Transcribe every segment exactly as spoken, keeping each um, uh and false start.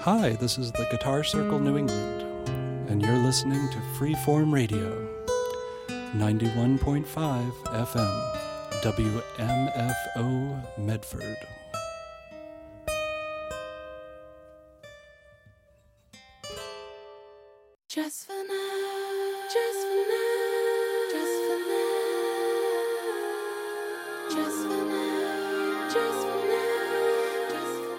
Hi, this is the Guitar Circle New England, and you're listening to Freeform Radio, ninety-one point five F M, W M F O Medford. Just for now, just for now, just for now, just for now, just for now, just for now.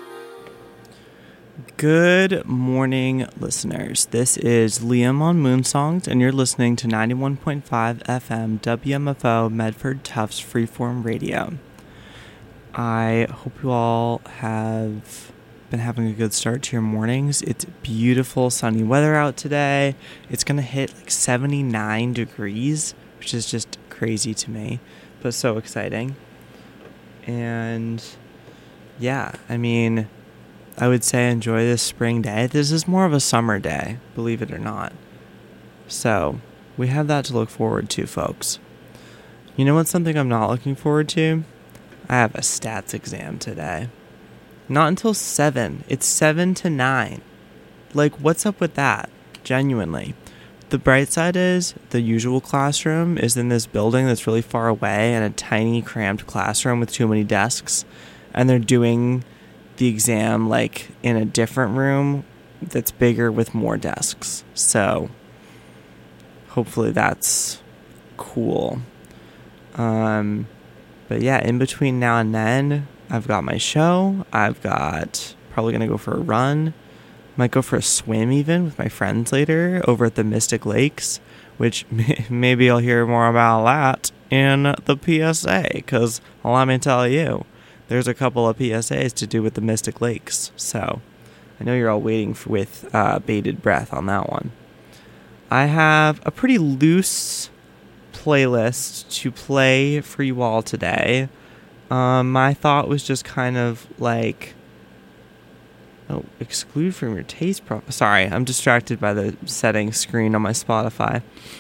Good morning, listeners. This is Liam on Moonsongs, and you're listening to ninety-one point five F M W M F O Medford Tufts Freeform Radio. I hope you all have been having a good start to your mornings. It's beautiful sunny weather out today. It's going to hit like seventy-nine degrees, which is just crazy to me, but so exciting. And yeah, I mean, I would say enjoy this spring day. This is more of a summer day, believe it or not. So we have that to look forward to, folks. You know what's something I'm not looking forward to? I have a stats exam today. Not until seven. It's seven to nine. Like, what's up with that? Genuinely. The bright side is the usual classroom is in this building that's really far away, in a tiny, cramped classroom with too many desks. And they're doing the exam, like, in a different room that's bigger with more desks. So, hopefully that's cool. Um, but yeah, in between now and then, I've got my show. I've got probably going to go for a run. Might go for a swim even with my friends later over at the Mystic Lakes, which may- maybe I'll hear more about that in the P S A, because let me tell you, there's a couple of P S As to do with the Mystic Lakes. So I know you're all waiting for, with uh, bated breath on that one. I have a pretty loose playlist to play for you all today. Um, my thought was just kind of like, oh, exclude from your taste pro- Sorry, I'm distracted by the settings screen on my Spotify.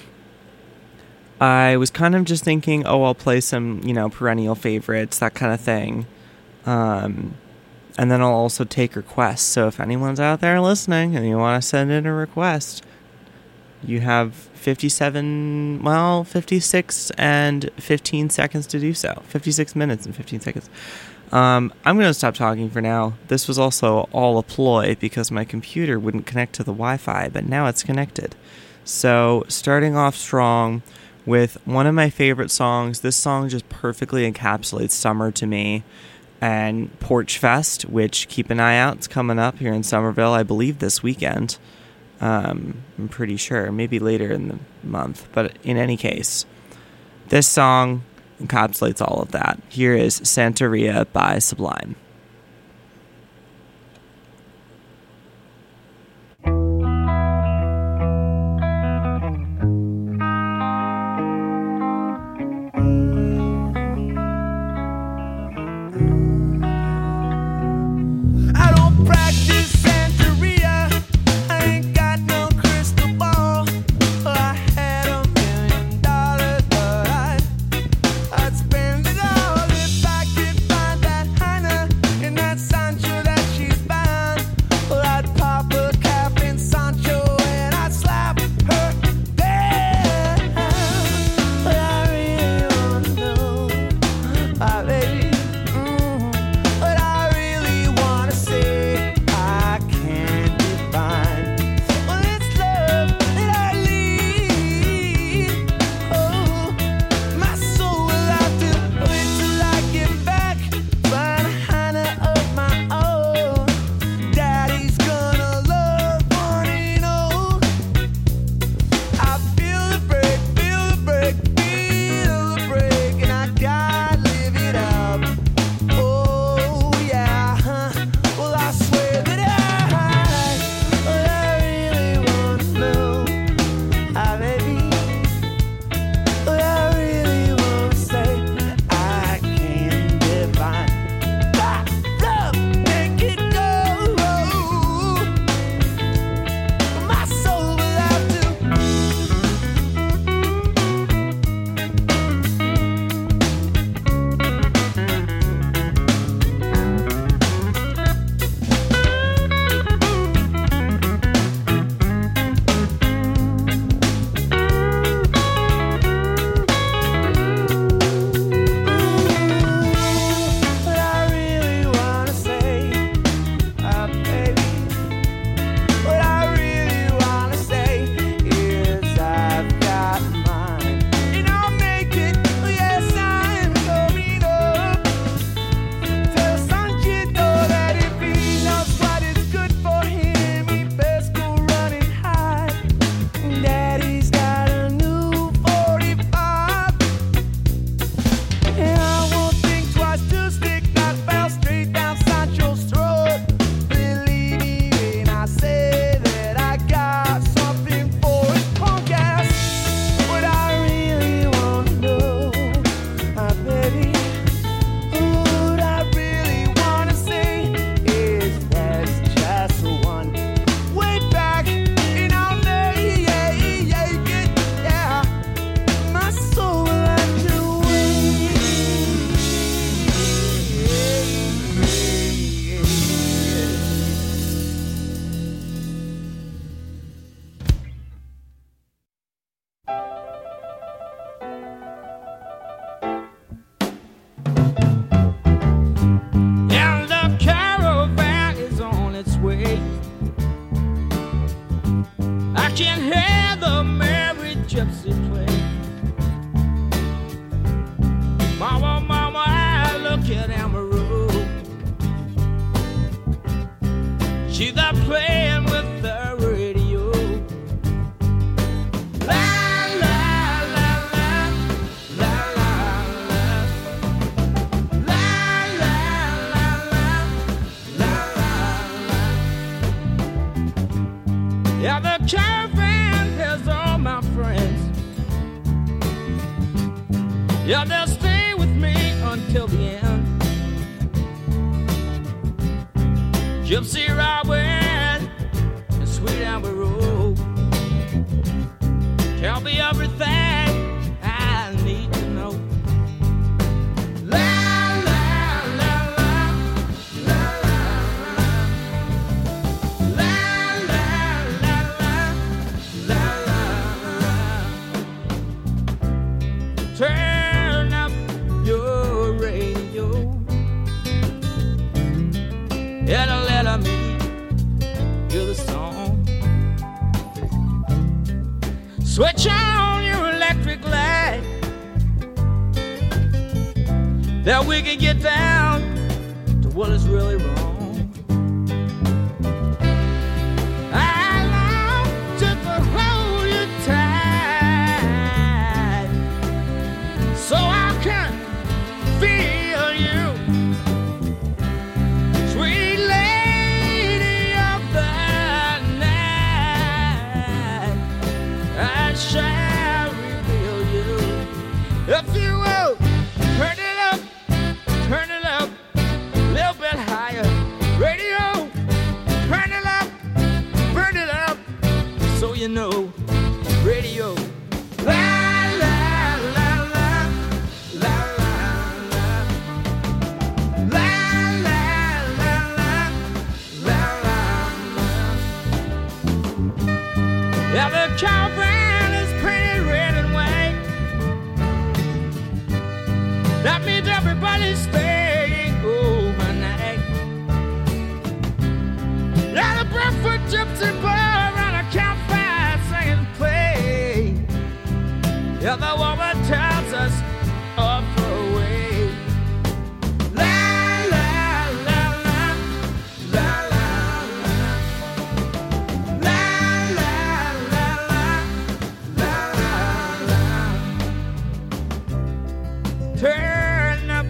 I was kind of just thinking, oh, I'll play some, you know, perennial favorites, that kind of thing. Um, and then I'll also take requests. So if anyone's out there listening and you want to send in a request, you have fifty-seven, well, fifty-six and fifteen seconds to do so. fifty-six minutes and fifteen seconds. Um, I'm going to stop talking for now. This was also all a ploy because my computer wouldn't connect to the Wi-Fi, but now it's connected. So starting off strong with one of my favorite songs. This song just perfectly encapsulates summer to me. And Porch Fest, which, keep an eye out, it's coming up here in Somerville, I believe this weekend. Um, I'm pretty sure, maybe later in the month. But in any case, this song encapsulates all of that. Here is Santeria by Sublime. I'd spend it all if I could find that Heine caravan has all my friends. Yeah, they'll stay with me until the end. Gypsy Robin and Sweet Amber Road tell me everything I need to know. La la la la la la la la la la la. Turn up your radio and let me hear the song. Switch on your electric light, that we can get down to what is really wrong. I long just to hold you tight, so I can feel you, sweet lady of the night. I shall reveal you. If you will, turn it up, turn it up, a little bit higher. Radio, turn it up, burn it up, so you know. Radio, la la la la, la la la, la la la la, la la la. Yeah, the caravan is painted red and white. That means everybody's staying overnight. Now the Bradford Gypsy bar around a campfire singing and play. Yeah, the woman tells us off away. La la la la, la la la, la la la la, la la la. Turn up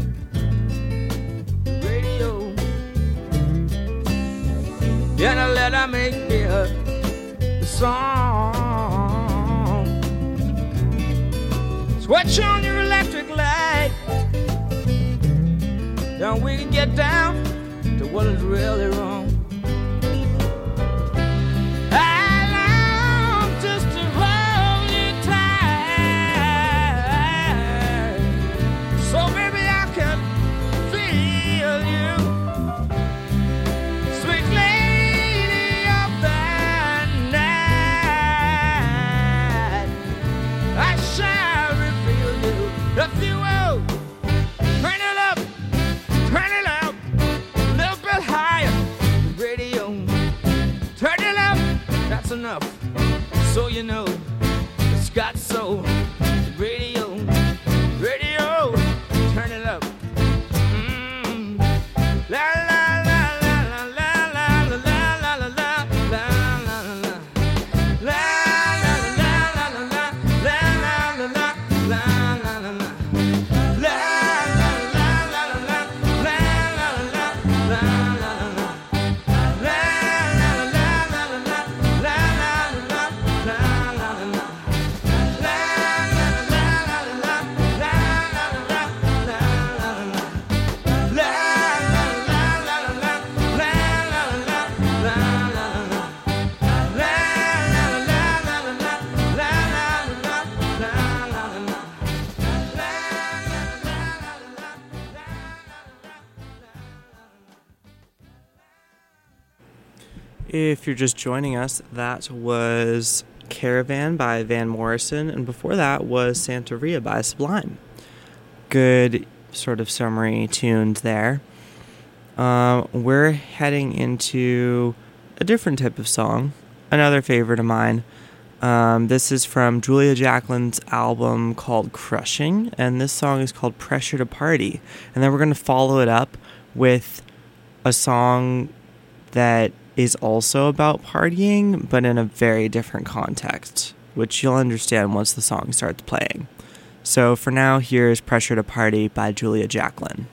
the radio, and I let her make hear the song. Switch on your electric light, then we can get down to what is really wrong. I long just to hold you tight, so maybe I can feel you, sweet lady of the night. I shall reveal you, if you will. Turn it up, turn it up, a little bit higher. Radio, turn it up, that's enough, so you know it's got soul. Radio, radio, turn it up. Mm. La la la la la la la la la la la la la la la. La la la la la la la la la la la la la. La la la la la la la la la la la la. La la la la la la la la la la la. If you're just joining us, that was Caravan by Van Morrison, and before that was Santeria by Sublime. Good sort of summary tunes there. Uh, we're heading into a different type of song, another favorite of mine. Um, this is from Julia Jacquelin's album called Crushing, and this song is called Pressure to Party. And then we're going to follow it up with a song that is also about partying, but in a very different context, which you'll understand once the song starts playing. So for now, here's Pressure to Party by Julia Jacqueline.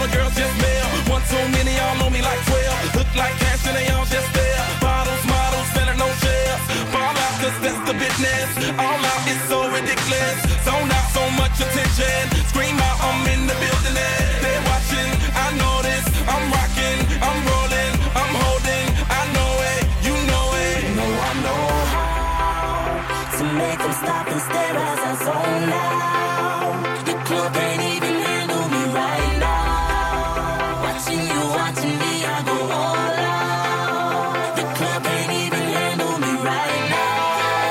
girls just male. One too many, y'all know me like twelve. Look like cash and they all just there. Bottles, models, selling no shares. Fall out, cause that's the business. All out is so ridiculous. Zone out, so much attention. Scream out, I'm in the building. They're watching, I know this. I'm rocking, I'm rolling, I'm holding. I know it, you know it. You know I know how to make them stop and stare as I zone out. The club ain't even handle me right now. Watching you, watching me, I go all out. The club ain't even handle me right now.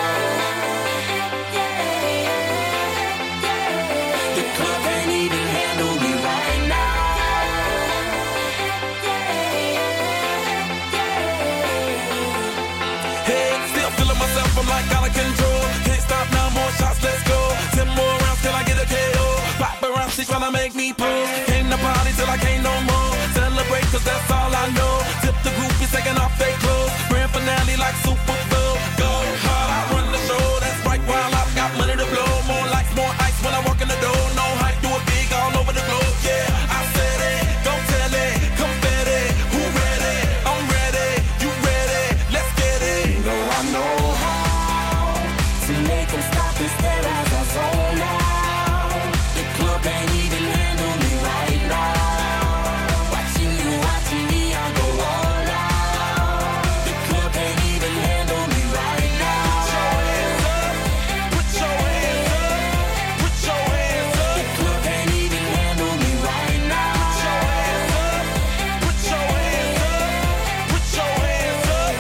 The club ain't even handle me right now. Hey, still feeling myself, I'm like out of control. Can't stop now, more shots, let's go. Ten more rounds till I get a K O. Pop around, she tryna make me pull. Came to party till I can't no more. Celebrate, cause that's all I know. Tip the groupies taking off their clothes. Grand finale like Super Bowl. Go hard, I run the show. That's right, while I've got money to blow. More lights, more ice when I walk in the door. No hype, do it big all over the globe. Yeah, I said it, go tell it, confetti. Who ready? I'm ready, you ready? Let's get it. You know I know how to make them stop and stare as I zone out. The club ain't even handle me right now. Watching you, watching me, I go all out. The club ain't even handle me right now. Put your hands up, put your hands up. The club ain't even handle me right now. Put your hands up, put your hands up.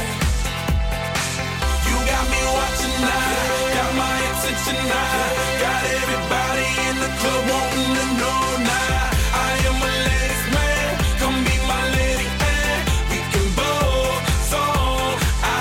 You got me watching now, got my attention now. Got everybody in the club wanting to know now. I am a ladies man, come be my lady and we can both song.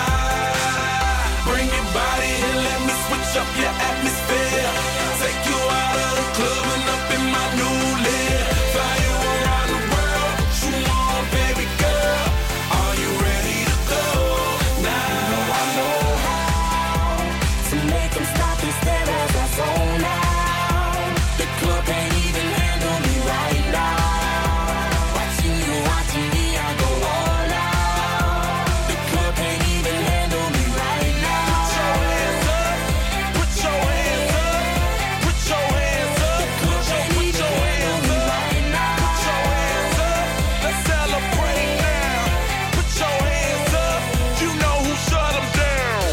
I bring your body and let me switch up your atmosphere. Take you out of the club and up in my new live. Fly you around the world, you on, baby girl. Are you ready to go now? I know how to make them stop and stare as I zone out. The club ain't even handle me right now. Watching you, watching me, I go all out. The club ain't even handle me right now. Put your hands up, put your hands up, The club ain't put even your handle hands me up, right now. put your hands up. Let's celebrate now. Put your hands up. You know who shut them down.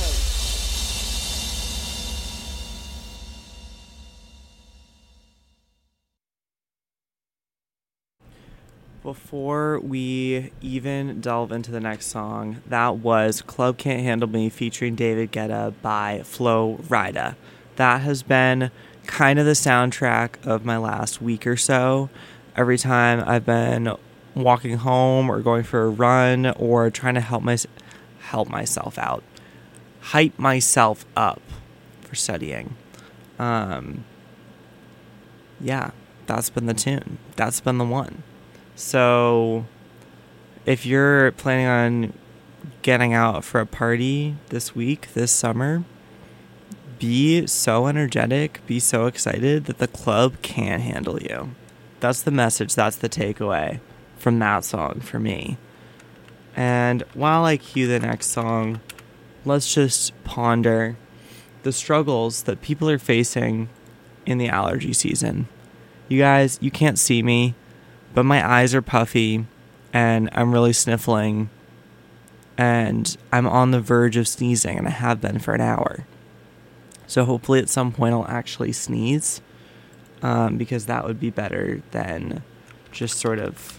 Before we even delve into the next song, that was Club Can't Handle Me featuring David Guetta by Flo Rida. That has been kind of the soundtrack of my last week or so. Every time I've been walking home or going for a run or trying to help my, help myself out, hype myself up for studying. Um, yeah, that's been the tune. That's been the one. So if you're planning on getting out for a party this week, this summer, be so energetic, be so excited that the club can't handle you. That's the message, that's the takeaway from that song for me. And while I cue the next song, let's just ponder the struggles that people are facing in the allergy season. You guys, you can't see me, but my eyes are puffy and I'm really sniffling and I'm on the verge of sneezing, and I have been for an hour. So hopefully at some point I'll actually sneeze, um, because that would be better than just sort of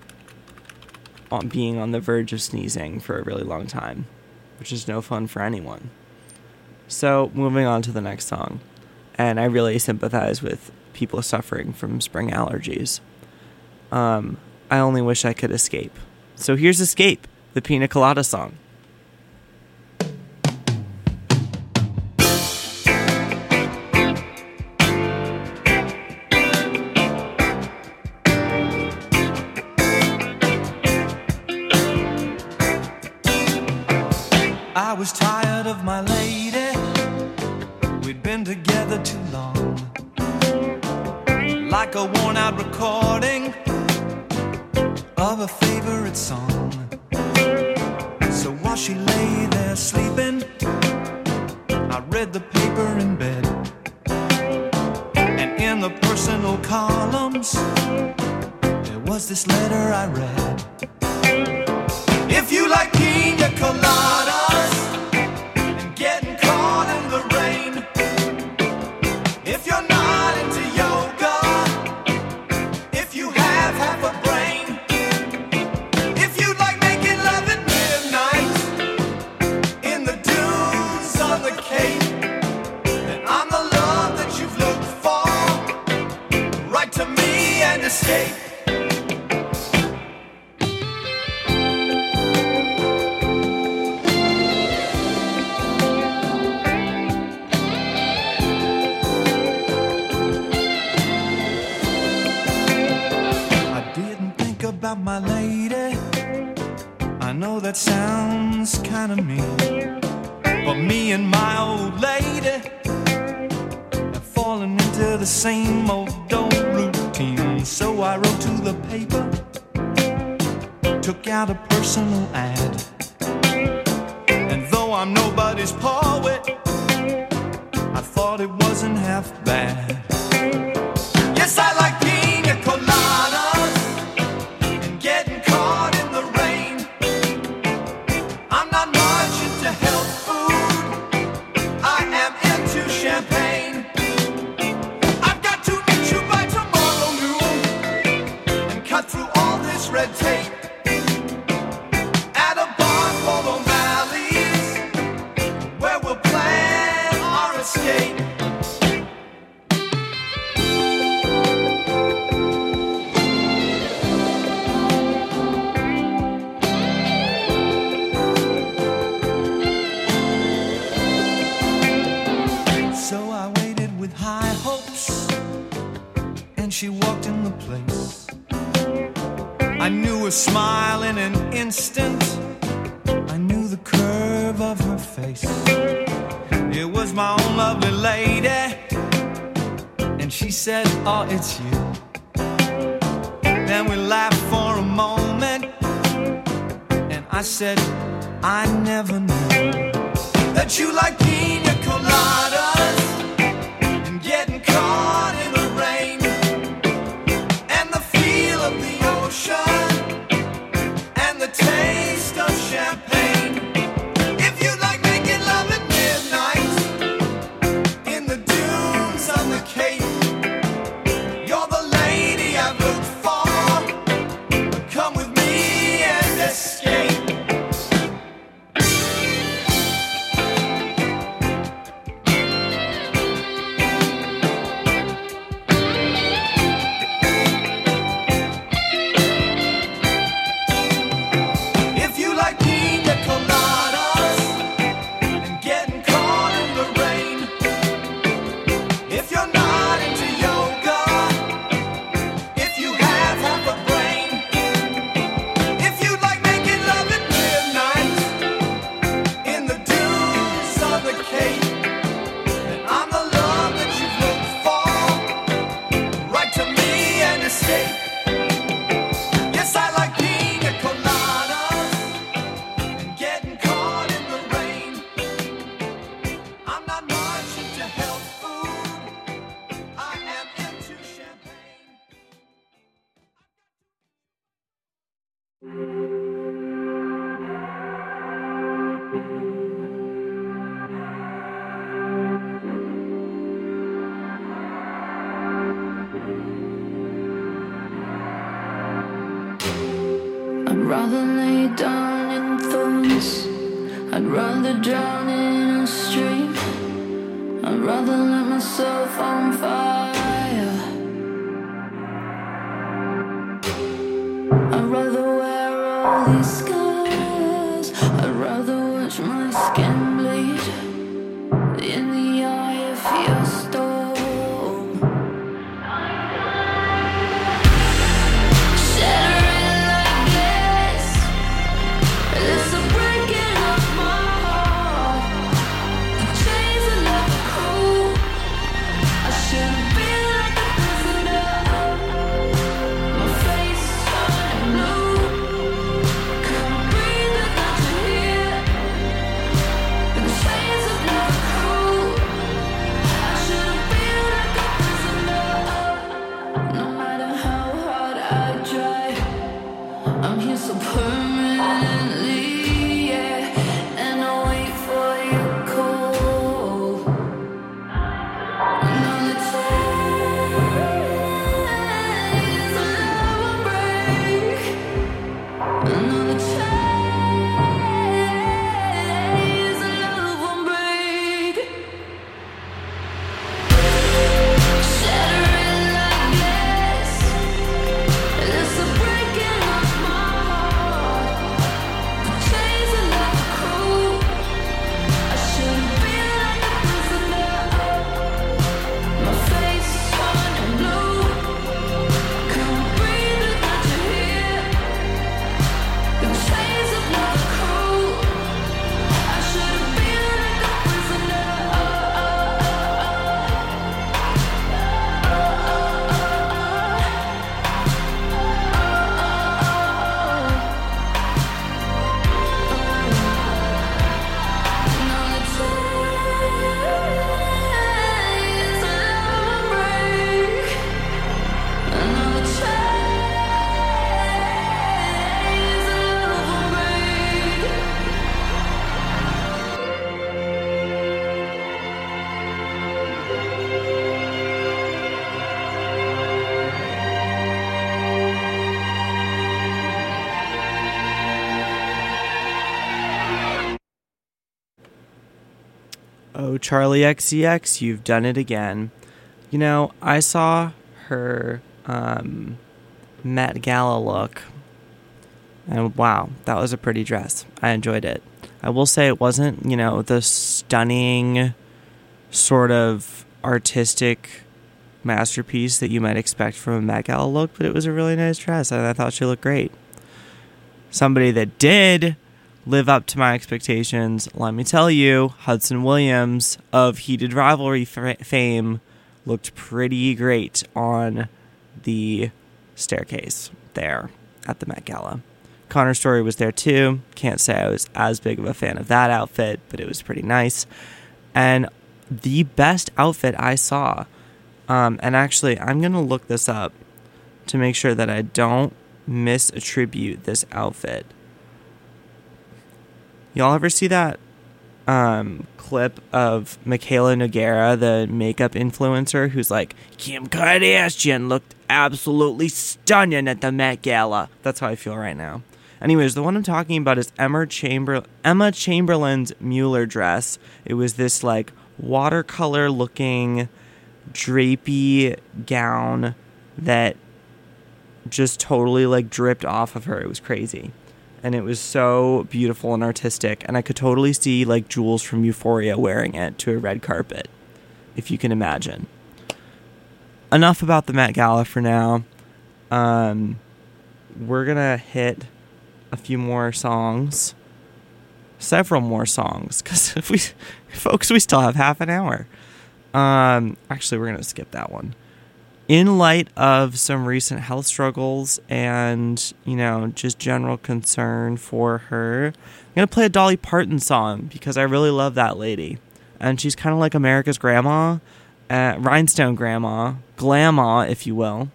on being on the verge of sneezing for a really long time, which is no fun for anyone. So moving on to the next song, and I really sympathize with people suffering from spring allergies. Um, I only wish I could escape. So here's Escape, the Pina Colada song. I was tired of my lady. We'd been together too long. Like a worn out out recording of a favorite song. So while she lay there sleeping, I read the paper in bed. And in the personal columns, there was this letter I read. If you like pina coladas and getting caught in the rain, if you're not into yoga, if you have half a brain, if you like making love at midnight in the dunes on the Cape, then I'm the love that you've looked for. Write to me and escape. About my lady, I know that sounds kind of mean, but me and my old lady have fallen into the same old old routine. So I wrote to the paper, took out a personal ad, and though I'm nobody's poet, I thought it wasn't half bad. Yes, I like pina coladas, red tape at a bar called O'Malley's, where we'll plan our escape. So I waited with high hopes, and she walked in the place. I knew her smile in an instant, I knew the curve of her face. It was my own lovely lady, and she said, oh, it's you. Then we laughed for a moment, and I said, I never knew that you like pina coladas and getting caught in the rain and the feel of the ocean and the taste of champagne. If you like making love at midnight in the dunes on the Cape, you're the lady I've looked for. Come with me and escape. I'd rather lay down in thorns, I'd rather drown in a stream, I'd rather let myself on fire, I'd rather wear all these scars, I'd rather watch my skin bleed in the eye of your storm. I shouldn't be like a prisoner. so permanently, yeah. And I wait for your call. Another chains, a love will break. Another chains, a love will break. Shattering like glass. There's a breaking of my heart. The chains are like a crew. I shouldn't be like a prisoner. My face is turning blue. Can't breathe without you here. The chains are like a crew. I shouldn't be like a prisoner. Another chains, a love will break. Another chains, a love will break. Oh, Charlie X C X, you've done it again. You know, I saw her um, Met Gala look, and wow, that was a pretty dress. I enjoyed it. I will say it wasn't, you know, the stunning sort of artistic masterpiece that you might expect from a Met Gala look, but it was a really nice dress, and I thought she looked great. Somebody that did live up to my expectations, let me tell you, Hudson Williams of Heated Rivalry f- fame looked pretty great on the staircase there at the Met Gala. Connor Story was there too. Can't say I was as big of a fan of that outfit, but it was pretty nice. And the best outfit I saw, um, and actually I'm going to look this up to make sure that I don't misattribute this outfit. Y'all ever see that um, clip of Michaela Nogueira, the makeup influencer, who's like, Kim Kardashian looked absolutely stunning at the Met Gala? That's how I feel right now. Anyways, the one I'm talking about is Emma Chamber Emma Chamberlain's Mueller dress. It was this like watercolor looking drapey gown that just totally like dripped off of her. It was crazy. And it was so beautiful and artistic. And I could totally see like Jules from Euphoria wearing it to a red carpet, if you can imagine. Enough about the Met Gala for now. Um, we're going to hit a few more songs. Several more songs. Because we, folks, we still have half an hour. Um, actually, we're going to skip that one. In light of some recent health struggles and, you know, just general concern for her, I'm going to play a Dolly Parton song because I really love that lady. And she's kind of like America's grandma, uh, rhinestone grandma, glamma, if you will.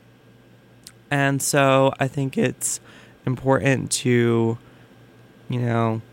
And so I think it's important to, you know,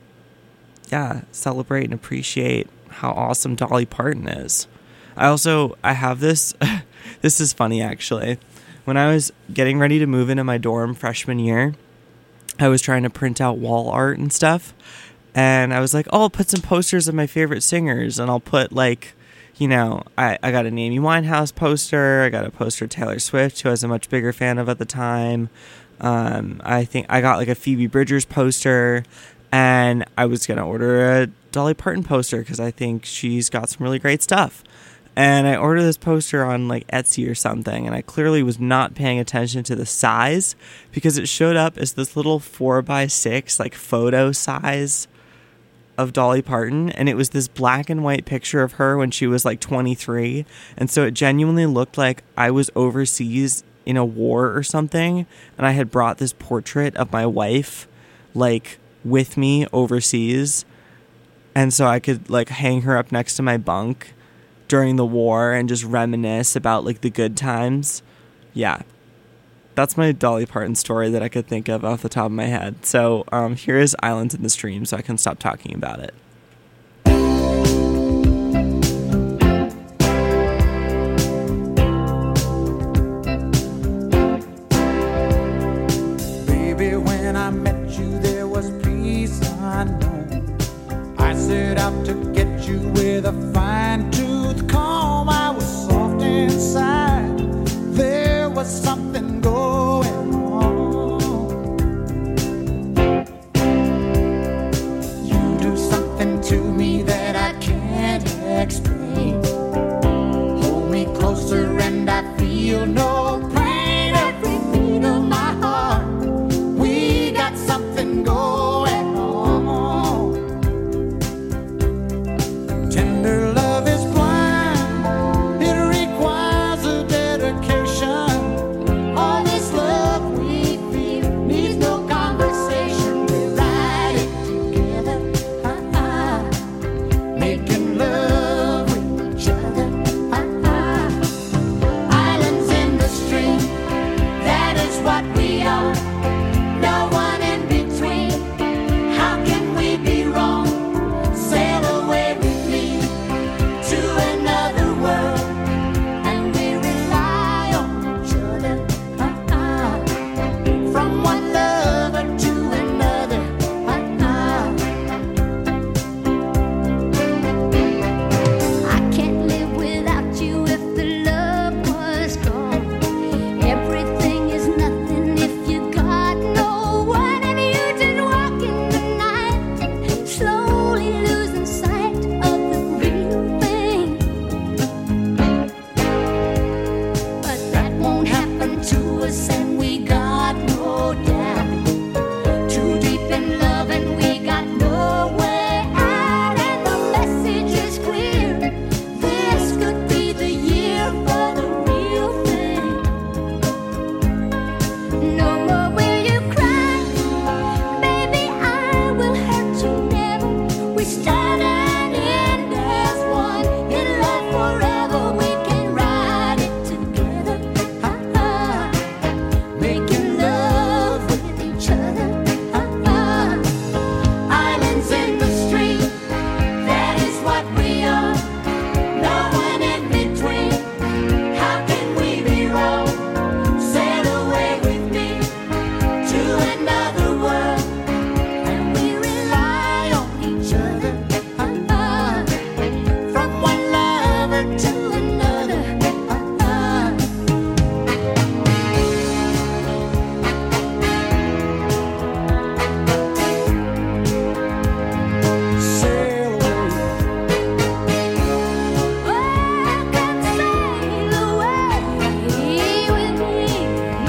yeah, celebrate and appreciate how awesome Dolly Parton is. I also, I have this, this is funny actually. When I was getting ready to move into my dorm freshman year, I was trying to print out wall art and stuff. And I was like, oh, I'll put some posters of my favorite singers. And I'll put like, you know, I, I got an Amy Winehouse poster. I got a poster of Taylor Swift, who I was a much bigger fan of at the time. Um, I think I got like a Phoebe Bridgers poster. And I was going to order a Dolly Parton poster because I think she's got some really great stuff. And I ordered this poster on like Etsy or something, and I clearly was not paying attention to the size because it showed up as this little four by six like photo size of Dolly Parton, and it was this black and white picture of her when she was like twenty-three, and so it genuinely looked like I was overseas in a war or something, and I had brought this portrait of my wife like with me overseas, and so I could like hang her up next to my bunk during the war and just reminisce about like the good times. Yeah. that's my Dolly Parton story that I could think of off the top of my head. So um, here is Islands in the Stream, so I can stop talking about it. Baby, when I met you, there was peace unknown. I set out to get you with a fine-tooth comb. I was soft inside. There was something going on. You do something to me that I can't explain. Hold me closer and I feel no pain. Every beat of my heart, we got something going on. Tender love is blind. It requires a dedication. All this love we feel needs no conversation. We ride it together, uh-uh. Making love with each other, uh-uh. Islands in the stream, that is what we are. No one in between. How can we be wrong? Sail away with me to another world, and we rely on each other, uh-uh. From one lover to another, uh-uh. I can't live without you if the love was gone. Everything is nothing if you got no one, and you just walk in the night, slowly losing sight of the real thing. But that won't happen to us, and we got no doubt. Too deep in love, and we got no way out, and the message is clear. This could be the year for the real thing. No more will you cry, baby, I will hurt you never. We start and end as one, in love forever. We can ride it together, uh-uh. Making love with each other, uh-uh. Islands in the stream, that is what we are. No one in between. How can we be wrong? Sail away with me to another world, and we rely on each other, uh-uh. From one lover to another, uh-uh. Sail away. Oh, come sail away with me.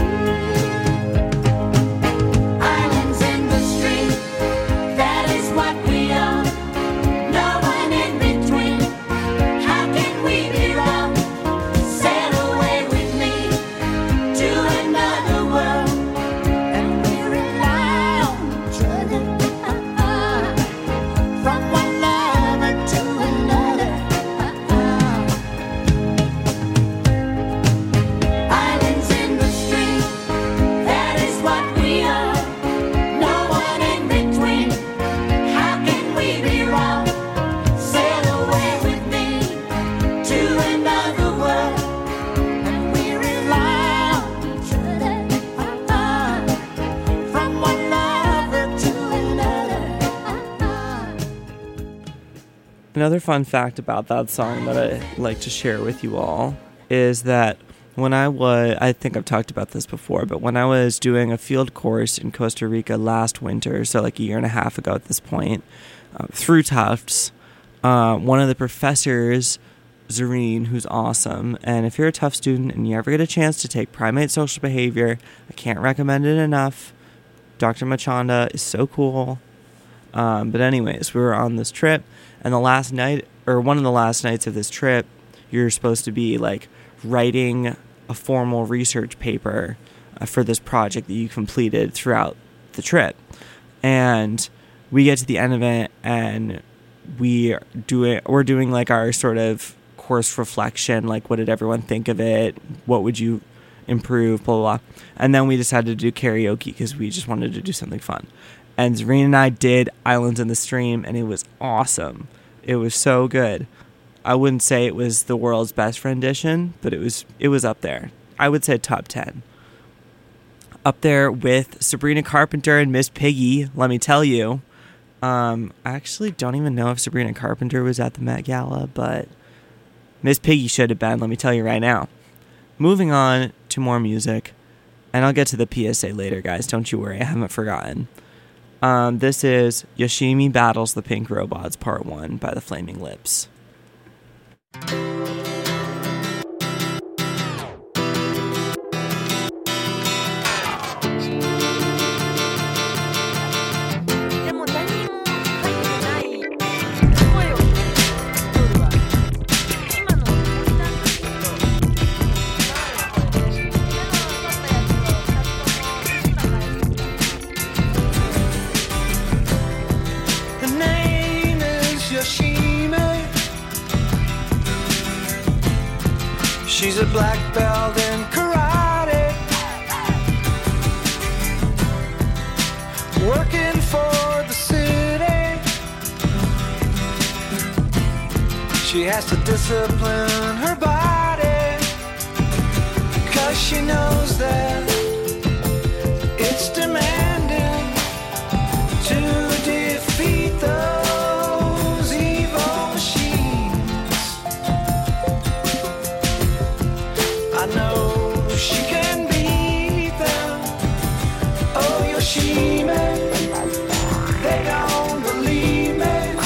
Islands in the stream, that is what we are. No one in between. How can we be wrong? Sail away with me to another world, and we rely on each other, uh-uh. From one lover to another, uh-uh. Islands in the stream, that is what we are. No one in between. How can we be wrong? Sail away with me to another world, and we rely on each other, uh-uh. From one lover to another, uh-uh. Another fun fact about that song that I like to share with you all is that when I was, I think I've talked about this before, but when I was doing a field course in Costa Rica last winter, so like a year and a half ago at this point, uh, through Tufts, uh, one of the professors, Zareen, who's awesome, and if you're a Tufts student and you ever get a chance to take primate social behavior, I can't recommend it enough. Doctor Machanda is so cool. Um, but anyways, we were on this trip, and the last night, or one of the last nights of this trip, you're supposed to be like writing a formal research paper uh, for this project that you completed throughout the trip. And we get to the end of it, and we do it, we're doing like our sort of course reflection, like what did everyone think of it? What would you improve, blah, blah, blah. And then we decided to do karaoke because we just wanted to do something fun. And Zareen and I did Islands in the Stream, and it was awesome. It was so good. I wouldn't say it was the world's best rendition, but it was it was up there. I would say top ten. Up there with Sabrina Carpenter and Miss Piggy, let me tell you. Um, I actually don't even know if Sabrina Carpenter was at the Met Gala, but Miss Piggy should have been, let me tell you right now. Moving on to more music, and I'll get to the P S A later, guys. Don't you worry, I haven't forgotten. Um, this is Yoshimi Battles the Pink Robots Part one by the Flaming Lips. She's a black belt in karate, working for the city. She has to discipline her body, 'cause she knows that it's demanding to defeat those evil machines. I know she can beat them. Oh, Yoshimi, they don't believe me,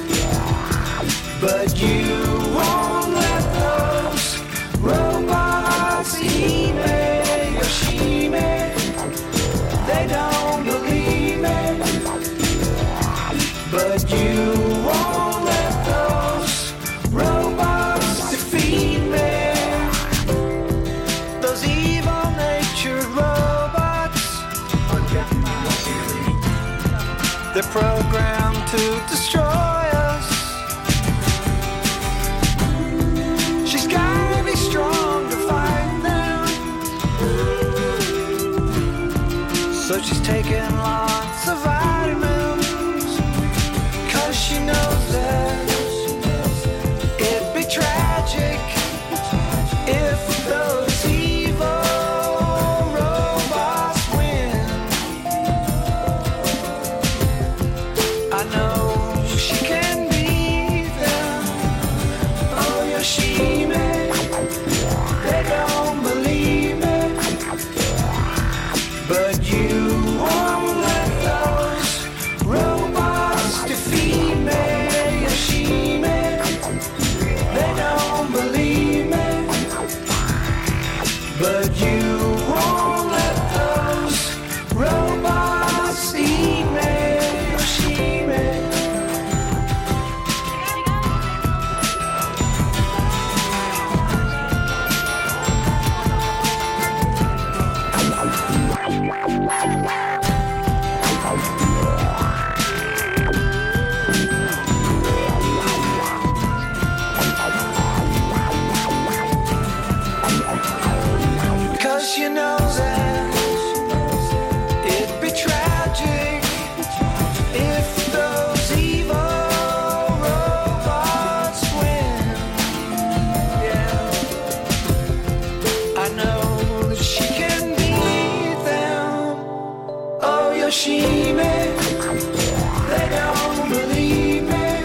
but you won't let those robots eat me. Yoshimi, they don't believe me, but you won't let those robots defeat me. They're programmed to destroy us. She's gotta be strong to fight them. So she's taking lots of vitamins, 'cause she knows that it'd be tragic if those evil robots win. I know she can beat them. Oh, Yoshimi, they don't believe me, but you won't let those robots defeat me. Yoshimi, they don't believe me, but you won't let those robots eat me. Yoshimi. Cause you know that it'd be tragic if those evil robots win. Yeah, I know that she can beat them. Oh, Yoshimi, they don't believe me,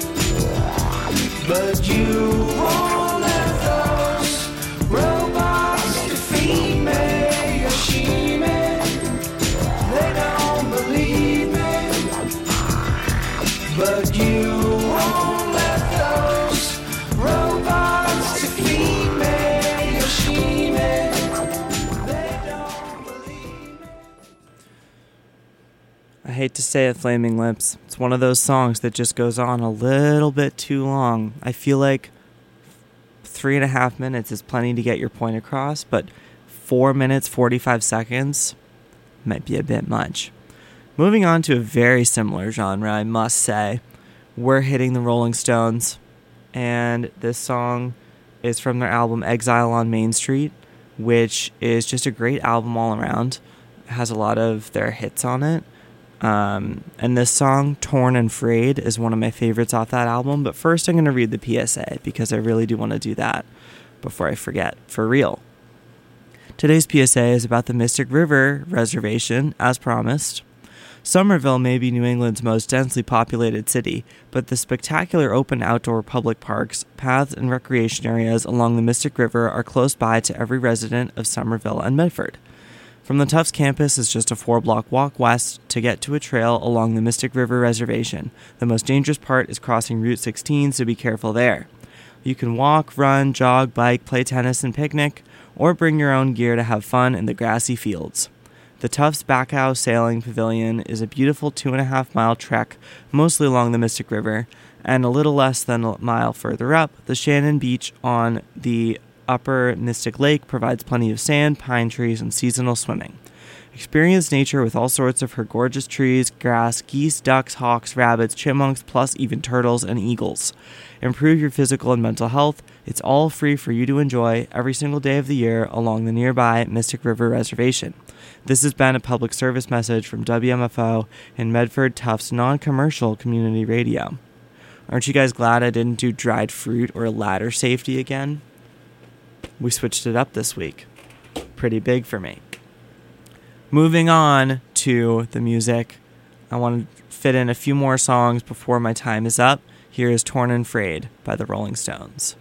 but you won't let those robots defeat me. Yoshimi, they don't believe me, but you won't let those robots defeat me. Yoshimi, they don't believe me. I hate to say it, Flaming Lips. It's one of those songs that just goes on a little bit too long. I feel like three and a half minutes is plenty to get your point across, but four minutes, forty-five seconds might be a bit much. Moving on to a very similar genre, I must say. We're hitting the Rolling Stones, and this song is from their album Exile on Main Street, which is just a great album all around. It has a lot of their hits on it. Um, and this song, Torn and Frayed, is one of my favorites off that album. But first I'm going to read the P S A because I really do want to do that before I forget, for real. Today's P S A is about the Mystic River Reservation, as promised. Somerville may be New England's most densely populated city, but the spectacular open outdoor public parks, paths, and recreation areas along the Mystic River are close by to every resident of Somerville and Medford. From the Tufts campus is just a four-block walk west to get to a trail along the Mystic River Reservation. The most dangerous part is crossing Route sixteen, so be careful there. You can walk, run, jog, bike, play tennis, and picnic, or bring your own gear to have fun in the grassy fields. The Tufts Backhouse Sailing Pavilion is a beautiful two and a half mile trek, mostly along the Mystic River, and a little less than a mile further up, the Shannon Beach on the Upper Mystic Lake provides plenty of sand, pine trees, and seasonal swimming. Experience nature with all sorts of her gorgeous trees, grass, geese, ducks, hawks, rabbits, chipmunks, plus even turtles and eagles. Improve your physical and mental health. It's all free for you to enjoy every single day of the year along the nearby Mystic River Reservation. This has been a public service message from W M F O and Medford Tufts non-commercial community radio. Aren't you guys glad I didn't do dried fruit or ladder safety again? We switched it up this week. Pretty big for me. Moving on to the music, I want to fit in a few more songs before my time is up. Here is Torn and Frayed by the Rolling Stones.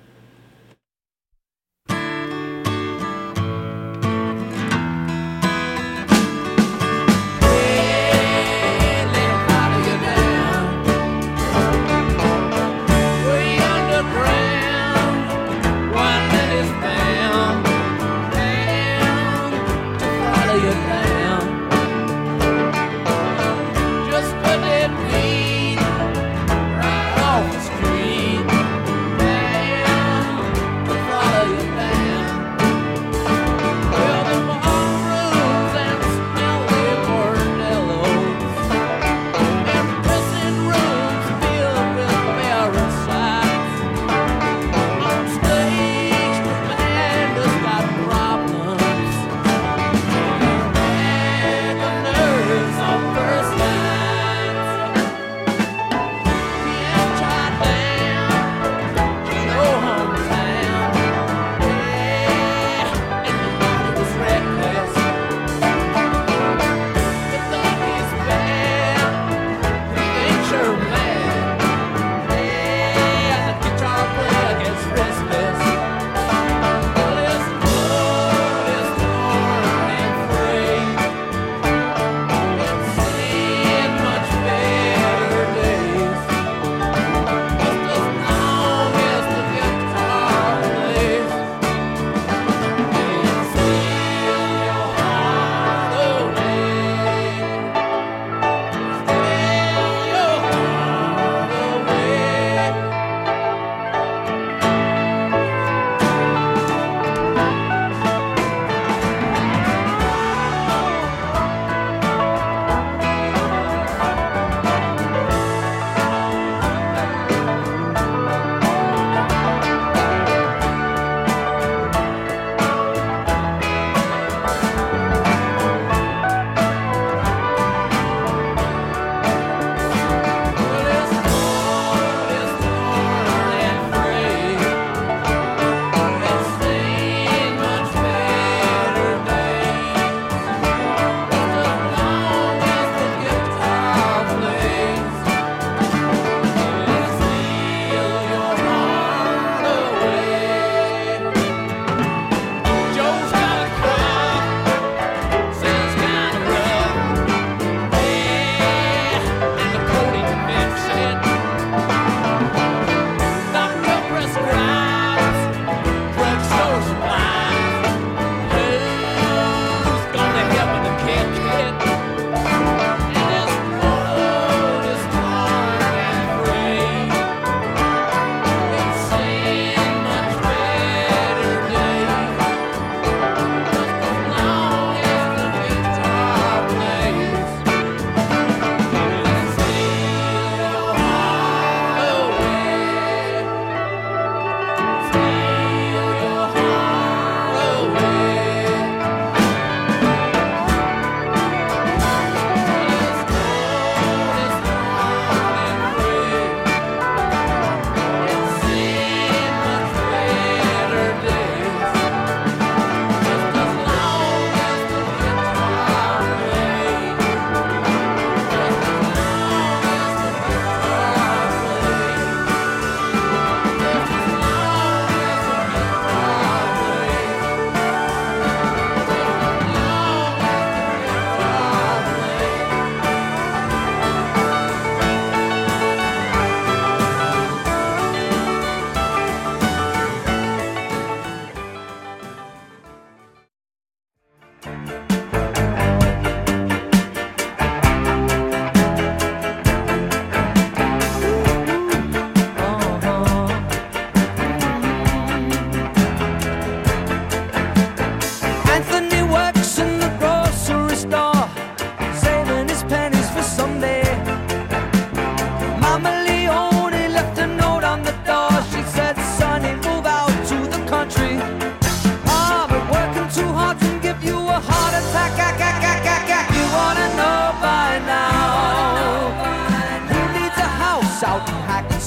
Street,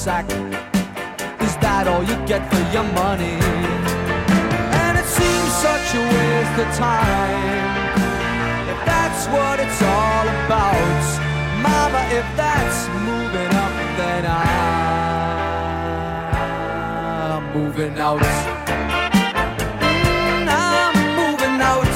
sack. Is that all you get for your money? And it seems such a waste of time. If that's what it's all about, Mama, if that's moving up, then I'm moving out. Mm, I'm moving out.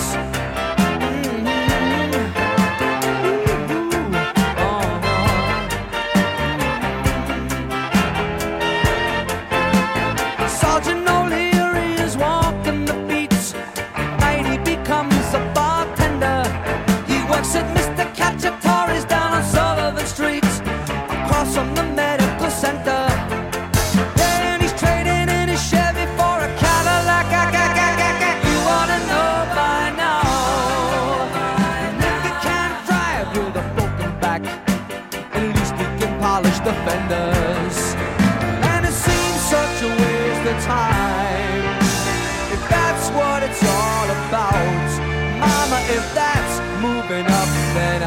Sergeant O'Leary is walking the beats. Night he becomes a bartender. He works at Mister Cacciatore's down on Sullivan Street, across from the medical center. Yeah, and he's trading in his Chevy for a Cadillac. You ought to know by now. If he can't drive with a broken back, at least he can polish the fenders. And it seems such a waste of time. If that's what it's all about, Mama, if that's moving up, then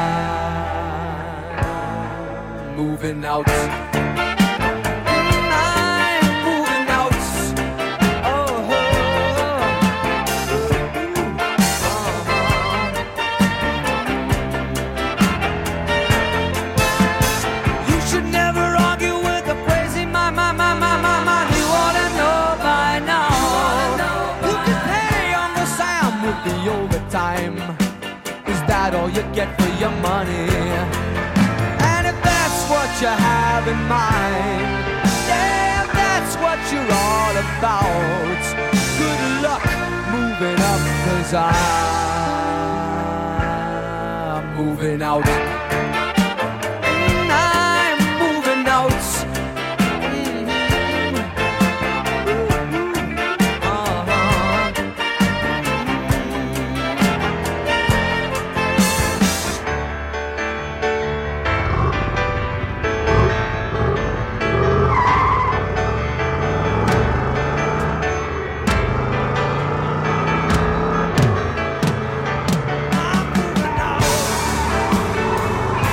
I'm moving out. Mm, I'm moving out. Oh, oh, oh. You should never argue with a crazy man, man, man, man, man, man. You ought to know by now. You can pay Uncle Sam with the overtime. Is that all you get for your money? And if that's what you have in mind, yeah, if that's what you're all about, good luck moving up, 'cause I'm moving out. Mm, I'm moving out. Mhm. Uh-huh. I'm moving out.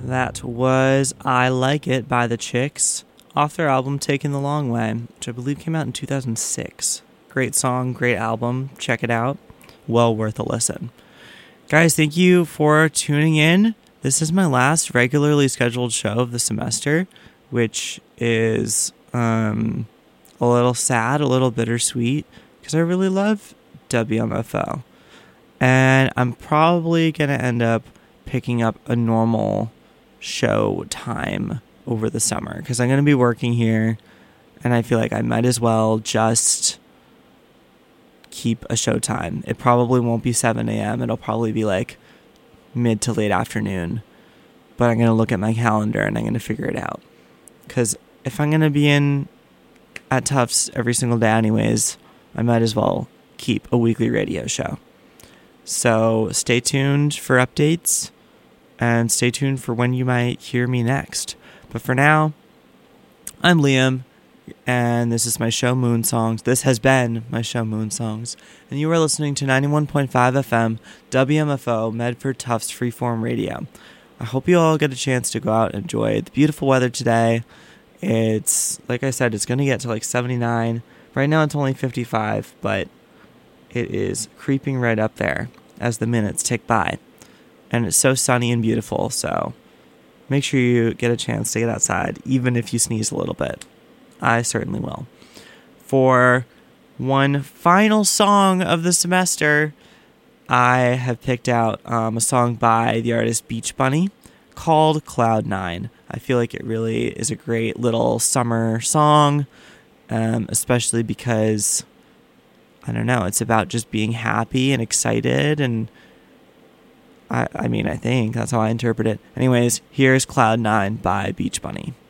That was I Like It by The Chicks, off their album Taking the Long Way, which I believe came out in two thousand six. Great song, great album. Check it out. Well worth a listen. Guys, thank you for tuning in. This is my last regularly scheduled show of the semester, which is um, a little sad, a little bittersweet, because I really love W M F O. And I'm probably going to end up picking up a normal show time over the summer, because I'm going to be working here, and I feel like I might as well just keep a show time. It probably won't be seven a.m. It'll probably be like mid to late afternoon, but I'm going to look at my calendar and I'm going to figure it out, because if I'm going to be in at Tufts every single day anyways, I might as well keep a weekly radio show. So stay tuned for updates, and stay tuned for when you might hear me next. But for now, I'm Liam, and this is my show Moon Songs. This has been my show Moon Songs, and you are listening to ninety-one point five F M W M F O Medford Tufts Freeform Radio. I hope you all get a chance to go out and enjoy the beautiful weather today. It's, like I said, it's going to get to like seventy-nine. Right now it's only fifty-five, but it is creeping right up there as the minutes tick by. And it's so sunny and beautiful, so make sure you get a chance to get outside, even if you sneeze a little bit. I certainly will. For one final song of the semester, I have picked out um, a song by the artist Beach Bunny called Cloud Nine. I feel like it really is a great little summer song, um, especially because, I don't know, it's about just being happy and excited, and I, I mean, I think that's how I interpret it. Anyways, here's Cloud Nine by Beach Bunny.